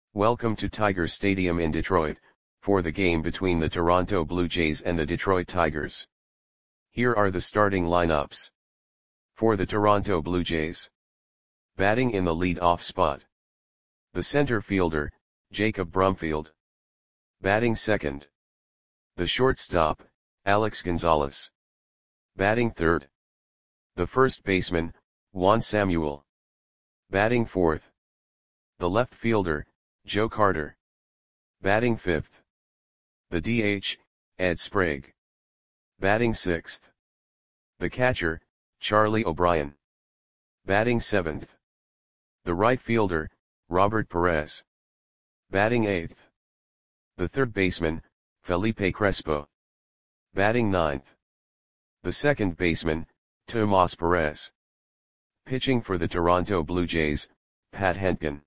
Welcome to Tiger Stadium in Detroit, for the game between the Toronto Blue Jays and the Detroit Tigers. Here are the starting lineups. For the Toronto Blue Jays. Batting in the lead-off spot. The center fielder, Jacob Brumfield. Batting second. The shortstop, Alex Gonzalez. Batting third. The first baseman, Juan Samuel. Batting fourth. The left fielder, Joe Carter. Batting fifth. The DH, Ed Sprague. Batting sixth. The catcher, Charlie O'Brien. Batting seventh. The right fielder, Robert Perez. Batting eighth. The third baseman, Felipe Crespo. Batting ninth. The second baseman, Tomas Perez. Pitching for the Toronto Blue Jays, Pat Hentgen.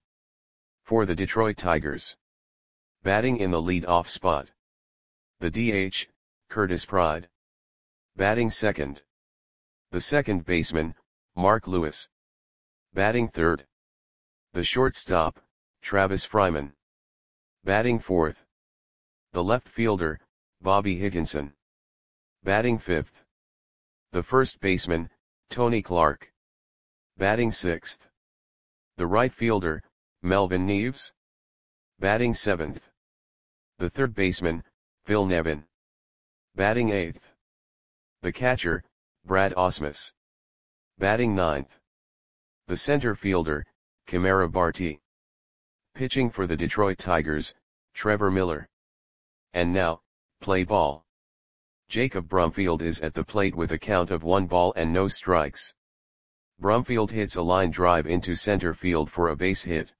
For the Detroit Tigers. Batting in the lead-off spot. The DH, Curtis Pride. Batting second. The second baseman, Mark Lewis. Batting third. The shortstop, Travis Fryman. Batting fourth. The left fielder, Bobby Higginson. Batting fifth. The first baseman, Tony Clark. Batting sixth. The right fielder, Melvin Neves. Batting seventh. The third baseman, Phil Nevin. Batting eighth. The catcher, Brad Ausmus. Batting ninth. The center fielder, Kamara Barti. Pitching for the Detroit Tigers, Trevor Miller. And now, play ball. Jacob Brumfield is at the plate with a count of 1 ball and no strikes. Brumfield hits a line drive into center field for a base hit.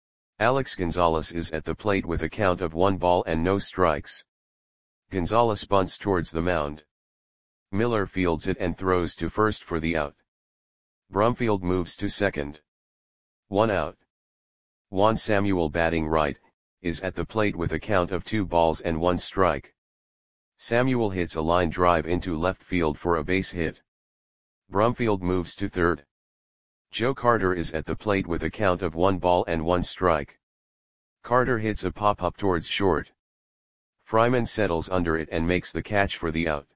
Alex Gonzalez is at the plate with a count of 1 ball and no strikes. Gonzalez bunts towards the mound. Miller fields it and throws to first for the out. Brumfield moves to second. 1 out. Juan Samuel, batting right, is at the plate with a count of 2 balls and 1 strike. Samuel hits a line drive into left field for a base hit. Brumfield moves to third. Joe Carter is at the plate with a count of 1 ball and 1 strike. Carter hits a pop-up towards short. Fryman settles under it and makes the catch for the out.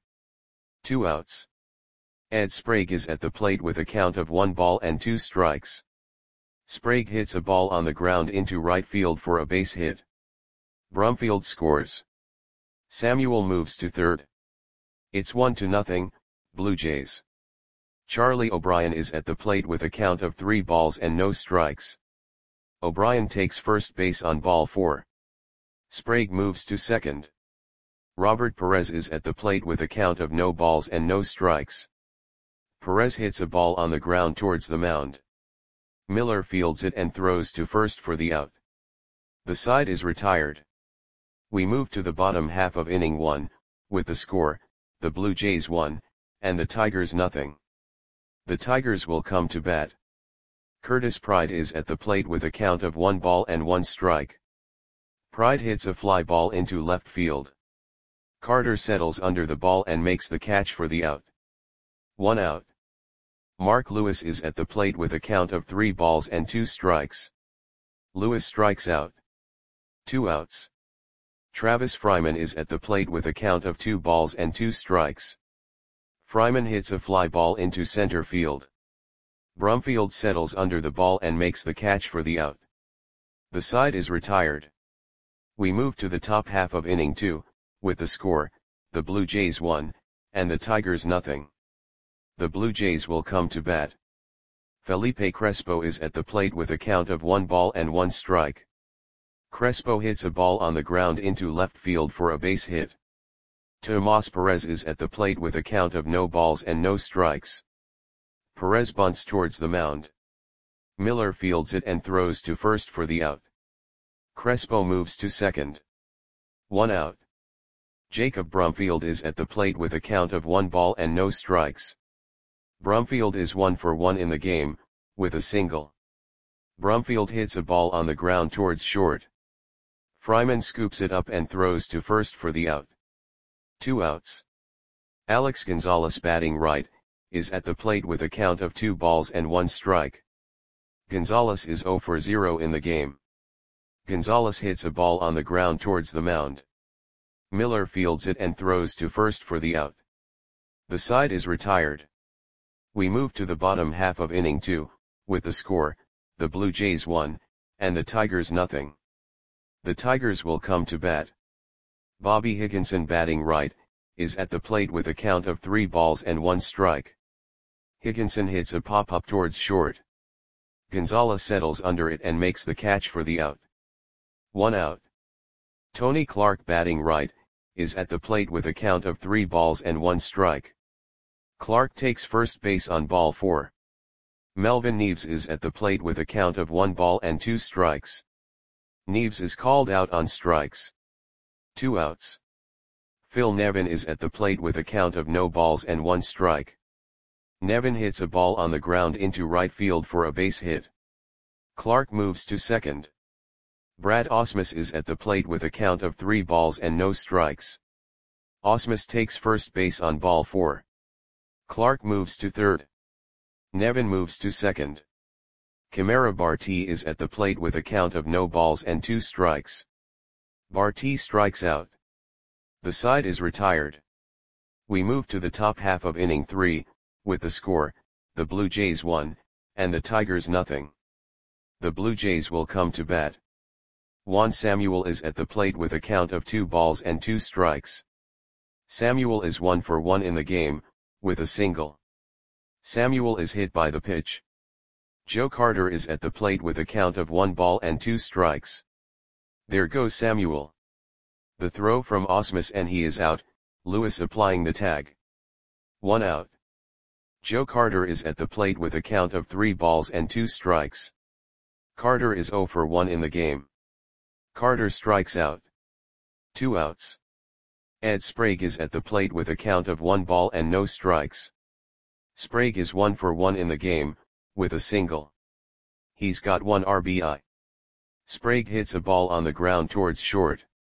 2 outs. Ed Sprague is at the plate with a count of 1 ball and 2 strikes. Sprague hits a ball on the ground into right field for a base hit. Brumfield scores. Samuel moves to third. It's 1-0, Blue Jays. Charlie O'Brien is at the plate with a count of 3 balls and no strikes. O'Brien takes first base on ball 4. Sprague moves to second. Robert Perez is at the plate with a count of no balls and no strikes. Perez hits a ball on the ground towards the mound. Miller fields it and throws to first for the out. The side is retired. We move to the bottom half of inning 1, with the score, the Blue Jays 1, and the Tigers 0. The Tigers will come to bat. Curtis Pride is at the plate with a count of 1 ball and 1 strike. Pride hits a fly ball into left field. Carter settles under the ball and makes the catch for the out. 1 out. Mark Lewis is at the plate with a count of 3 balls and 2 strikes. Lewis strikes out. 2 outs. Travis Fryman is at the plate with a count of 2 balls and 2 strikes. Fryman hits a fly ball into center field. Brumfield settles under the ball and makes the catch for the out. The side is retired. We move to the top half of inning 2, with the score, the Blue Jays 1, and the Tigers 0. The Blue Jays will come to bat. Felipe Crespo is at the plate with a count of 1 ball and 1 strike. Crespo hits a ball on the ground into left field for a base hit. Tomas Perez is at the plate with a count of no balls and no strikes. Perez bunts towards the mound. Miller fields it and throws to first for the out. Crespo moves to second. 1 out. Jacob Brumfield is at the plate with a count of 1 ball and no strikes. Brumfield is 1 for 1 in the game, with a single. Brumfield hits a ball on the ground towards short. Fryman scoops it up and throws to first for the out. 2 outs. Alex Gonzalez, batting right, is at the plate with a count of 2 balls and 1 strike. Gonzalez is 0 for 0 in the game. Gonzalez hits a ball on the ground towards the mound. Miller fields it and throws to first for the out. The side is retired. We move to the bottom half of inning 2, with the score, the Blue Jays 1, and the Tigers nothing. The Tigers will come to bat. Bobby Higginson, batting right, is at the plate with a count of 3 balls and 1 strike. Higginson hits a pop-up towards short. Gonzalez settles under it and makes the catch for the out. 1 out. Tony Clark, batting right, is at the plate with a count of 3 balls and 1 strike. Clark takes first base on ball 4. Melvin Neves is at the plate with a count of 1 ball and 2 strikes. Neves is called out on strikes. 2 outs. Phil Nevin is at the plate with a count of no balls and 1 strike. Nevin hits a ball on the ground into right field for a base hit. Clark moves to second. Brad Ausmus is at the plate with a count of 3 balls and no strikes. Ausmus takes first base on ball 4. Clark moves to third. Nevin moves to second. Kamara Barti is at the plate with a count of no balls and 2 strikes. Barti strikes out. The side is retired. We move to the top half of inning 3, with the score, the Blue Jays 1, and the Tigers nothing. The Blue Jays will come to bat. Juan Samuel is at the plate with a count of 2 balls and 2 strikes. Samuel is 1 for 1 in the game, with a single. Samuel is hit by the pitch. Joe Carter is at the plate with a count of 1 ball and 2 strikes. There goes Samuel. The throw from Ausmus and he is out, Lewis applying the tag. 1 out. Joe Carter is at the plate with a count of 3 balls and 2 strikes. Carter is 0 for 1 in the game. Carter strikes out. 2 outs. Ed Sprague is at the plate with a count of 1 ball and no strikes. Sprague is 1 for 1 in the game, with a single. He's got 1 RBI. Sprague hits a ball on the ground towards short.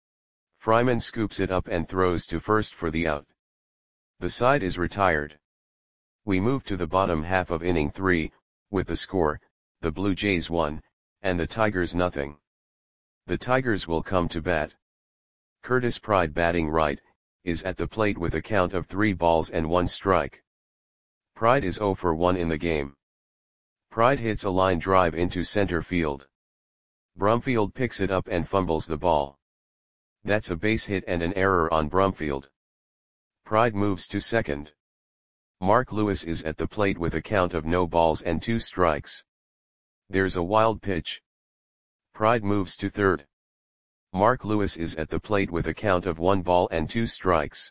Fryman scoops it up and throws to first for the out. The side is retired. We move to the bottom half of inning 3, with the score, the Blue Jays 1, and the Tigers nothing. The Tigers will come to bat. Curtis Pride, batting right, is at the plate with a count of 3 balls and 1 strike. Pride is 0 for 1 in the game. Pride hits a line drive into center field. Brumfield picks it up and fumbles the ball. That's a base hit and an error on Brumfield. Pride moves to second. Mark Lewis is at the plate with a count of no balls and 2 strikes. There's a wild pitch. Pride moves to third. Mark Lewis is at the plate with a count of 1 ball and 2 strikes.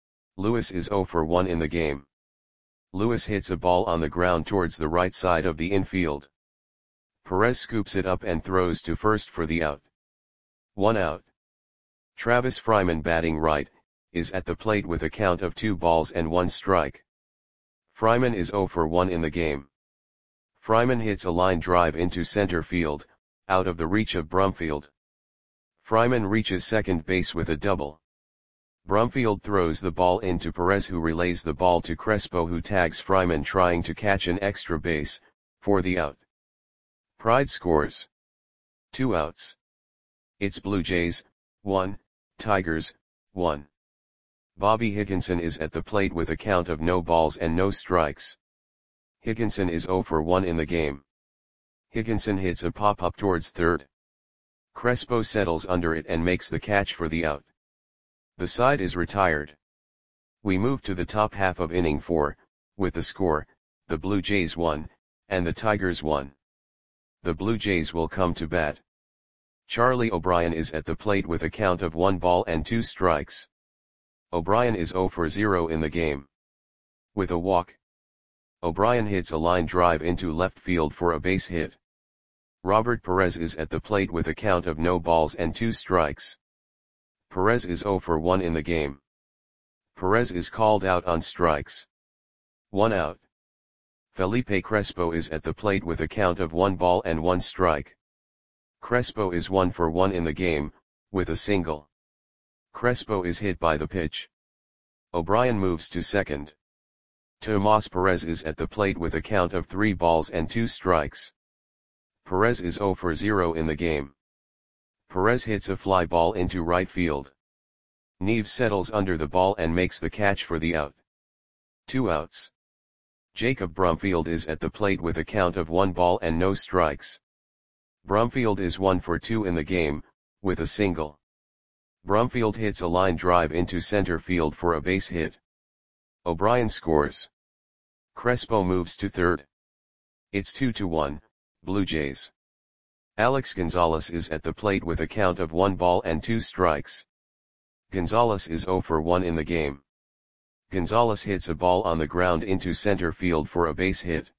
Lewis is 0 for 1 in the game. Lewis hits a ball on the ground towards the right side of the infield. Perez scoops it up and throws to first for the out. 1 out. Travis Fryman, batting right, is at the plate with a count of 2 balls and 1 strike. Fryman is 0 for 1 in the game. Fryman hits a line drive into center field, out of the reach of Brumfield. Fryman reaches second base with a double. Brumfield throws the ball into Perez, who relays the ball to Crespo, who tags Fryman trying to catch an extra base, for the out. Pride scores. 2 outs. It's Blue Jays, 1, Tigers, 1. Bobby Higginson is at the plate with a count of no balls and no strikes. Higginson is 0 for 1 in the game. Higginson hits a pop-up towards third. Crespo settles under it and makes the catch for the out. The side is retired. We move to the top half of inning 4, with the score, the Blue Jays 1, and the Tigers 1. The Blue Jays will come to bat. Charlie O'Brien is at the plate with a count of 1 ball and 2 strikes. O'Brien is 0 for 0 in the game. With a walk, O'Brien hits a line drive into left field for a base hit. Robert Perez is at the plate with a count of no balls and 2 strikes. Perez is 0 for 1 in the game. Perez is called out on strikes. 1 out. Felipe Crespo is at the plate with a count of 1 ball and 1 strike. Crespo is 1 for 1 in the game, with a single. Crespo is hit by the pitch. O'Brien moves to second. Tomas Perez is at the plate with a count of 3 balls and 2 strikes. Perez is 0 for 0 in the game. Perez hits a fly ball into right field. Neves settles under the ball and makes the catch for the out. 2 outs. Jacob Brumfield is at the plate with a count of 1 ball and no strikes. Brumfield is 1 for 2 in the game, with a single. Brumfield hits a line drive into center field for a base hit. O'Brien scores. Crespo moves to third. It's 2-1, Blue Jays. Alex Gonzalez is at the plate with a count of 1 ball and 2 strikes. Gonzalez is 0 for 1 in the game. Gonzalez hits a ball on the ground into center field for a base hit.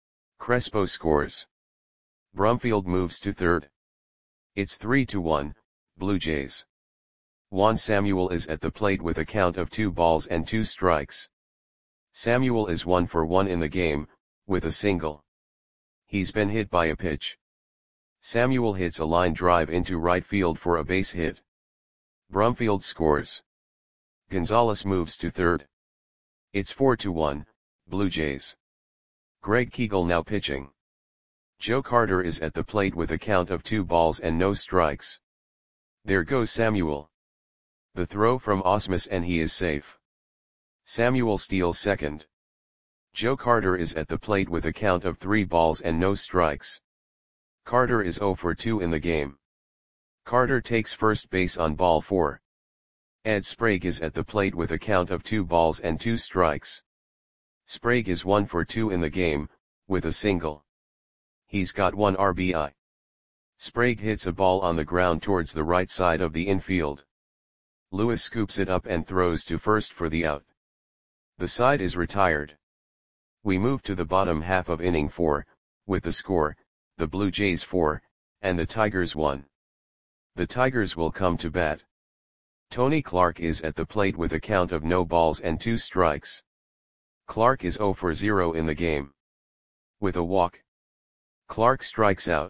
Crespo scores. Brumfield moves to third. It's 3-1, Blue Jays. Juan Samuel is at the plate with a count of 2 balls and 2 strikes. Samuel is 1 for 1 in the game, with a single. He's been hit by a pitch. Samuel hits a line drive into right field for a base hit. Brumfield scores. Gonzalez moves to third. It's 4-1, Blue Jays. Greg Kegel now pitching. Joe Carter is at the plate with a count of 2 balls and no strikes. There goes Samuel. The throw from Ausmus and he is safe. Samuel steals second. Joe Carter is at the plate with a count of 3 balls and no strikes. Carter is 0 for 2 in the game. Carter takes first base on ball 4. Ed Sprague is at the plate with a count of 2 balls and 2 strikes. Sprague is 1 for 2 in the game, with a single. He's got 1 RBI. Sprague hits a ball on the ground towards the right side of the infield. Lewis scoops it up and throws to first for the out. The side is retired. We move to the bottom half of inning 4, with the score, the Blue Jays 4, and the Tigers 1. The Tigers will come to bat. Tony Clark is at the plate with a count of no balls and 2 strikes. Clark is 0 for 0 in the game. With a walk. Clark strikes out.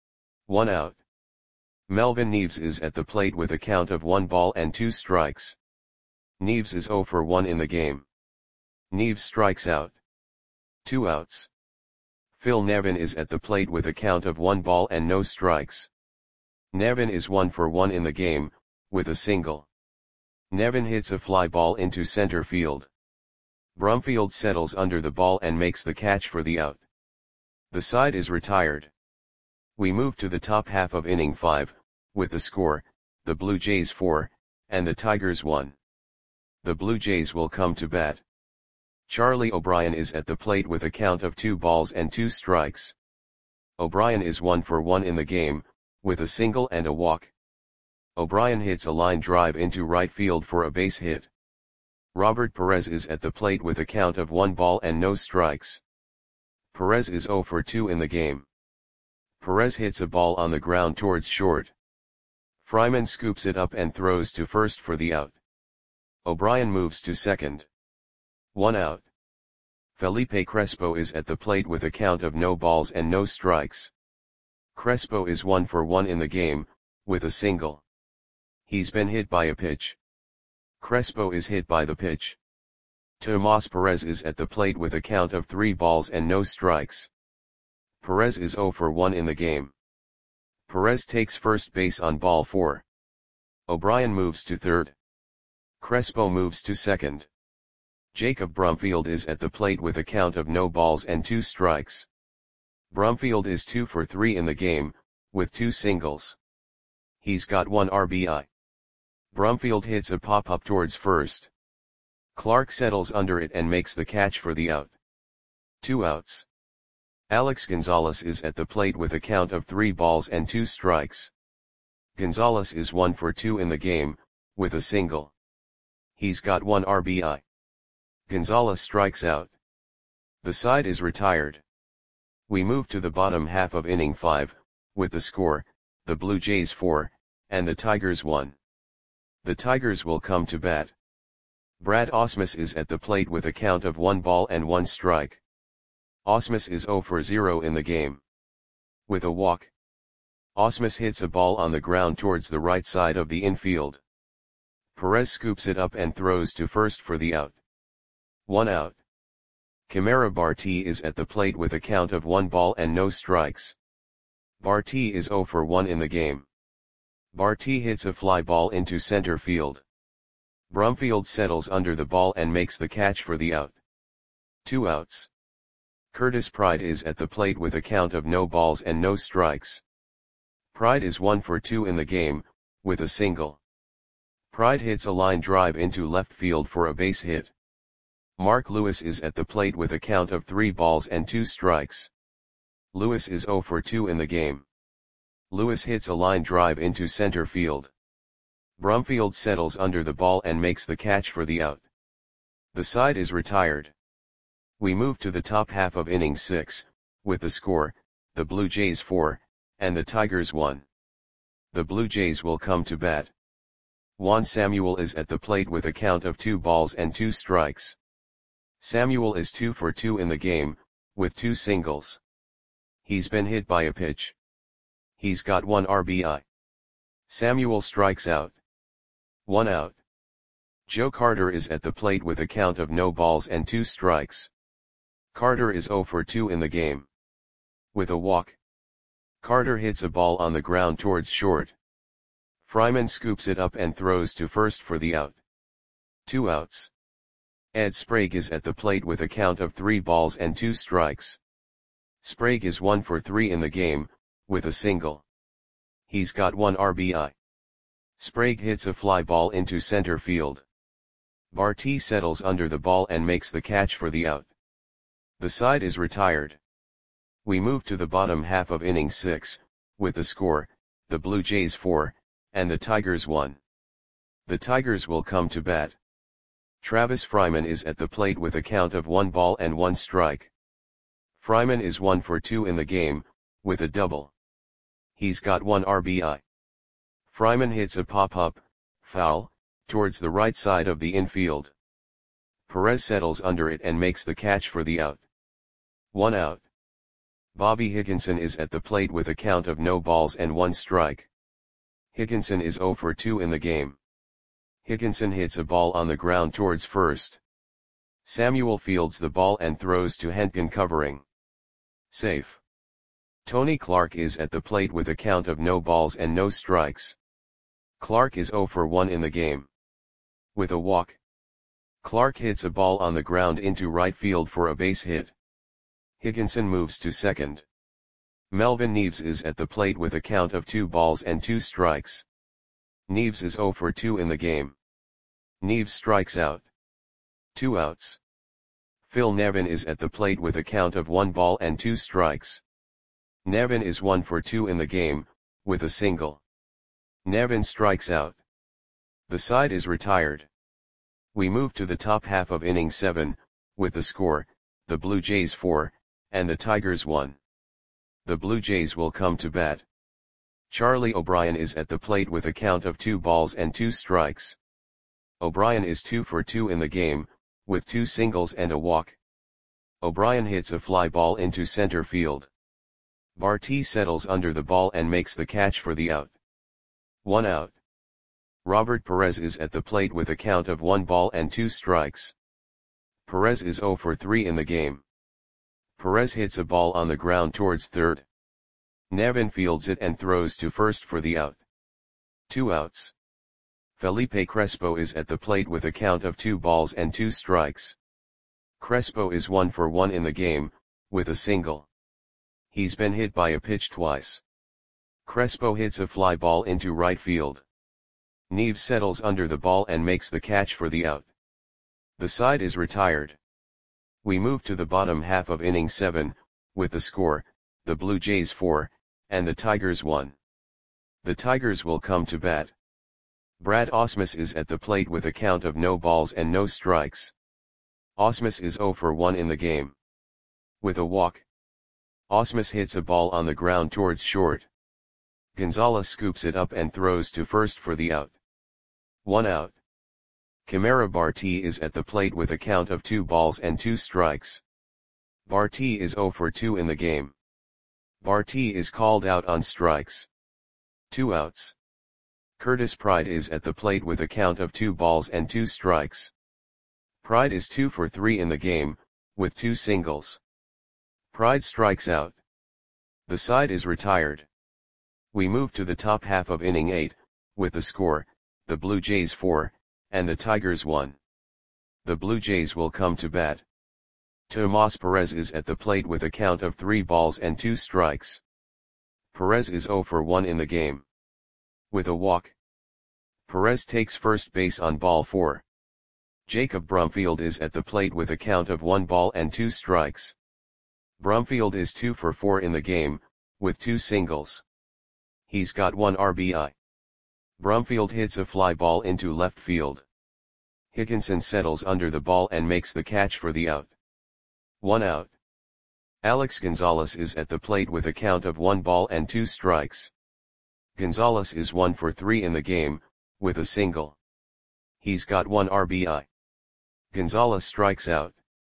1 out. Melvin Neves is at the plate with a count of 1 ball and 2 strikes. Neves is 0 for 1 in the game. Neves strikes out. 2 outs. Phil Nevin is at the plate with a count of 1 ball and no strikes. Nevin is 1 for 1 in the game, with a single. Nevin hits a fly ball into center field. Brumfield settles under the ball and makes the catch for the out. The side is retired. We move to the top half of inning 5, with the score, the Blue Jays 4, and the Tigers 1. The Blue Jays will come to bat. Charlie O'Brien is at the plate with a count of 2 balls and 2 strikes. O'Brien is 1 for 1 in the game, with a single and a walk. O'Brien hits a line drive into right field for a base hit. Robert Perez is at the plate with a count of 1 ball and no strikes. Perez is 0 for 2 in the game. Perez hits a ball on the ground towards short. Fryman scoops it up and throws to first for the out. O'Brien moves to second. 1 out. Felipe Crespo is at the plate with a count of no balls and no strikes. Crespo is 1 for 1 in the game, with a single. He's been hit by a pitch. Crespo is hit by the pitch. Tomas Perez is at the plate with a count of 3 balls and no strikes. Perez is 0 for 1 in the game. Perez takes first base on ball 4. O'Brien moves to third. Crespo moves to second. Jacob Brumfield is at the plate with a count of no balls and 2 strikes. Brumfield is 2 for 3 in the game, with 2 singles. He's got 1 RBI. Brumfield hits a pop-up towards first. Clark settles under it and makes the catch for the out. 2 outs. Alex Gonzalez is at the plate with a count of 3 balls and 2 strikes. Gonzalez is 1 for 2 in the game, with a single. He's got 1 RBI. Gonzalez strikes out. The side is retired. We move to the bottom half of inning 5, with the score, the Blue Jays 4, and the Tigers 1. The Tigers will come to bat. Brad Ausmus is at the plate with a count of 1 ball and 1 strike. Ausmus is 0 for 0 in the game. With a walk. Ausmus hits a ball on the ground towards the right side of the infield. Perez scoops it up and throws to first for the out. 1 out. Camara Barti is at the plate with a count of 1 ball and no strikes. Barti is 0 for 1 in the game. Barty hits a fly ball into center field. Brumfield settles under the ball and makes the catch for the out. 2 outs. Curtis Pride is at the plate with a count of no balls and no strikes. Pride is 1 for 2 in the game, with a single. Pride hits a line drive into left field for a base hit. Mark Lewis is at the plate with a count of 3 balls and 2 strikes. Lewis is 0 for 2 in the game. Lewis hits a line drive into center field. Brumfield settles under the ball and makes the catch for the out. The side is retired. We move to the top half of inning 6, with the score, the Blue Jays 4, and the Tigers 1. The Blue Jays will come to bat. Juan Samuel is at the plate with a count of 2 balls and 2 strikes. Samuel is 2 for 2 in the game, with 2 singles. He's been hit by a pitch. He's got 1 RBI. Samuel strikes out. 1 out. Joe Carter is at the plate with a count of no balls and 2 strikes. Carter is 0 for 2 in the game. With a walk. Carter hits a ball on the ground towards short. Fryman scoops it up and throws to first for the out. 2 outs. Ed Sprague is at the plate with a count of 3 balls and 2 strikes. Sprague is 1 for 3 in the game, with a single. He's got 1 RBI. Sprague hits a fly ball into center field. Barty settles under the ball and makes the catch for the out. The side is retired. We move to the bottom half of inning 6, with the score, the Blue Jays 4, and the Tigers 1. The Tigers will come to bat. Travis Fryman is at the plate with a count of 1 ball and 1 strike. Fryman is 1 for 2 in the game, with a double. He's got 1 RBI. Fryman hits a pop-up, foul, towards the right side of the infield. Perez settles under it and makes the catch for the out. 1 out. Bobby Higginson is at the plate with a count of no balls and 1 strike. Higginson is 0 for 2 in the game. Higginson hits a ball on the ground towards first. Samuel fields the ball and throws to Henkin covering. Safe. Tony Clark is at the plate with a count of no balls and no strikes. Clark is 0 for 1 in the game. With a walk. Clark hits a ball on the ground into right field for a base hit. Higginson moves to second. Melvin Neves is at the plate with a count of 2 balls and 2 strikes. Neves is 0 for 2 in the game. Neves strikes out. 2 outs. Phil Nevin is at the plate with a count of 1 ball and 2 strikes. Nevin is 1 for 2 in the game, with a single. Nevin strikes out. The side is retired. We move to the top half of inning 7, with the score, the Blue Jays 4, and the Tigers 1. The Blue Jays will come to bat. Charlie O'Brien is at the plate with a count of 2 balls and 2 strikes. O'Brien is 2 for 2 in the game, with 2 singles and a walk. O'Brien hits a fly ball into center field. Barty settles under the ball and makes the catch for the out. 1 out. Robert Perez is at the plate with a count of 1 ball and 2 strikes. Perez is 0 for 3 in the game. Perez hits a ball on the ground towards third. Nevin fields it and throws to first for the out. 2 outs. Felipe Crespo is at the plate with a count of 2 balls and 2 strikes. Crespo is 1 for 1 in the game, with a single. He's been hit by a pitch twice. Crespo hits a fly ball into right field. Neves settles under the ball and makes the catch for the out. The side is retired. We move to the bottom half of inning 7, with the score, the Blue Jays 4, and the Tigers 1. The Tigers will come to bat. Brad Ausmus is at the plate with a count of no balls and no strikes. Ausmus is 0 for 1 in the game. With a walk. Ausmus hits a ball on the ground towards short. Gonzalez scoops it up and throws to first for the out. 1 out. Camara Barty is at the plate with a count of 2 balls and 2 strikes. Barty is 0 for 2 in the game. Barty is called out on strikes. 2 outs. Curtis Pride is at the plate with a count of 2 balls and 2 strikes. Pride is 2 for 3 in the game, with 2 singles. Pride strikes out. The side is retired. We move to the top half of inning 8, With the score, the Blue Jays 4, and the Tigers 1. The Blue Jays will come to bat. Tomas Perez is at the plate with a count of 3 balls and 2 strikes. Perez is 0 for 1 in the game. With a walk. Perez takes first base on ball 4. Jacob Brumfield is at the plate with a count of 1 ball and 2 strikes. Brumfield is 2 for 4 in the game, with 2 singles. He's got 1 RBI. Brumfield hits a fly ball into left field. Higginson settles under the ball and makes the catch for the out. 1 out. Alex Gonzalez is at the plate with a count of 1 ball and 2 strikes. Gonzalez is 1 for 3 in the game, with a single. He's got 1 RBI. Gonzalez strikes out.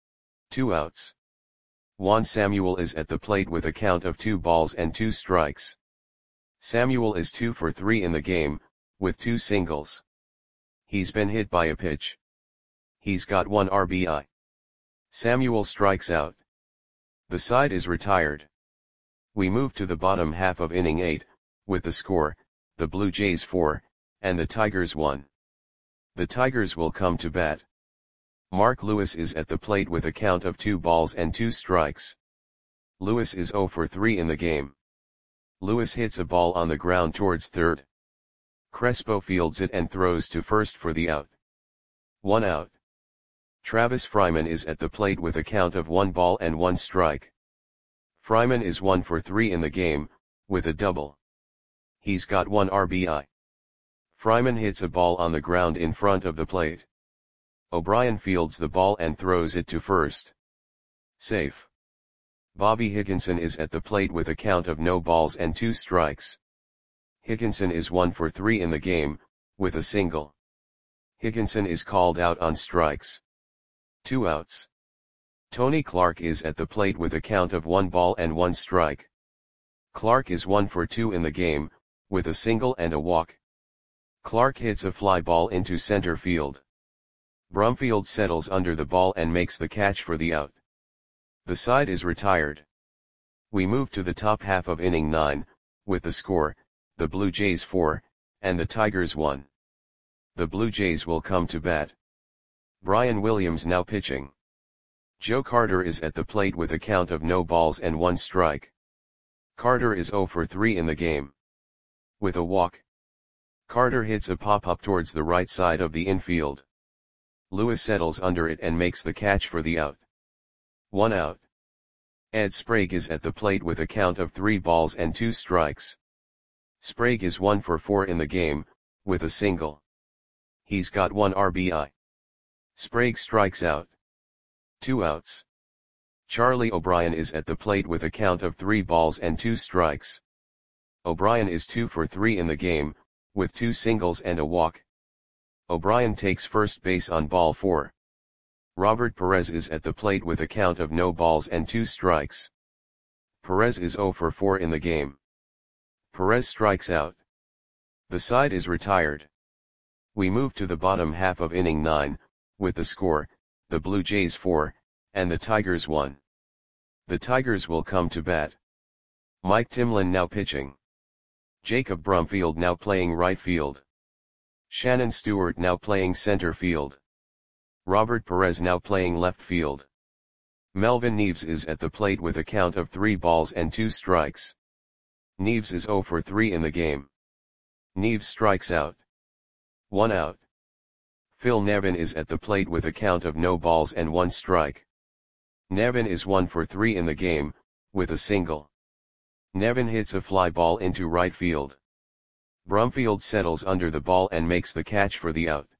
2 outs. Juan Samuel is at the plate with a count of 2 balls and 2 strikes. Samuel is 2 for 3 in the game, with 2 singles. He's been hit by a pitch. He's got 1 RBI. Samuel strikes out. The side is retired. We move to the bottom half of inning 8, with the score, the Blue Jays 4, and the Tigers 1. The Tigers will come to bat. Mark Lewis is at the plate with a count of 2 balls and 2 strikes. Lewis is 0 for 3 in the game. Lewis hits a ball on the ground towards third. Crespo fields it and throws to first for the out. 1 out. Travis Fryman is at the plate with a count of 1 ball and 1 strike. Fryman is 1 for 3 in the game, with a double. He's got 1 RBI. Fryman hits a ball on the ground in front of the plate. O'Brien fields the ball and throws it to first. Safe. Bobby Higginson is at the plate with a count of no balls and 2 strikes. Higginson is 1 for 3 in the game, with a single. Higginson is called out on strikes. 2 outs. Tony Clark is at the plate with a count of 1 ball and 1 strike. Clark is 1 for 2 in the game, with a single and a walk. Clark hits a fly ball into center field. Brumfield settles under the ball and makes the catch for the out. The side is retired. We move to the top half of inning 9, with the score, the Blue Jays 4, and the Tigers 1. The Blue Jays will come to bat. Brian Williams now pitching. Joe Carter is at the plate with a count of no balls and 1 strike. Carter is 0 for 3 in the game. With a walk. Carter hits a pop-up towards the right side of the infield. Lewis settles under it and makes the catch for the out. 1 out. Ed Sprague is at the plate with a count of 3 balls and 2 strikes. Sprague is 1 for 4 in the game, with a single. He's got 1 RBI. Sprague strikes out. 2 outs. Charlie O'Brien is at the plate with a count of 3 balls and 2 strikes. O'Brien is 2 for 3 in the game, with 2 singles and a walk. O'Brien takes first base on ball 4. Robert Perez is at the plate with a count of no balls and 2 strikes. Perez is 0 for 4 in the game. Perez strikes out. The side is retired. We move to the bottom half of inning 9, with the score, the Blue Jays 4, and the Tigers 1. The Tigers will come to bat. Mike Timlin now pitching. Jacob Brumfield now playing right field. Shannon Stewart now playing center field. Robert Perez now playing left field. Melvin Neves is at the plate with a count of 3 balls and 2 strikes. Neves is 0 for 3 in the game. Neves strikes out. 1 out. Phil Nevin is at the plate with a count of no balls and 1 strike. Nevin is 1 for 3 in the game, with a single. Nevin hits a fly ball into right field. Brumfield settles under the ball and makes the catch for the out.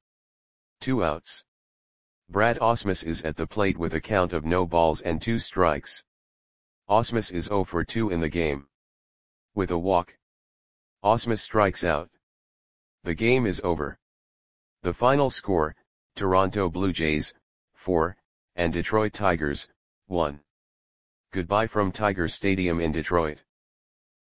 2 outs. Brad Ausmus is at the plate with a count of no balls and 2 strikes. Ausmus is 0 for 2 in the game. With a walk. Ausmus strikes out. The game is over. The final score, Toronto Blue Jays, 4, and Detroit Tigers, 1. Goodbye from Tiger Stadium in Detroit.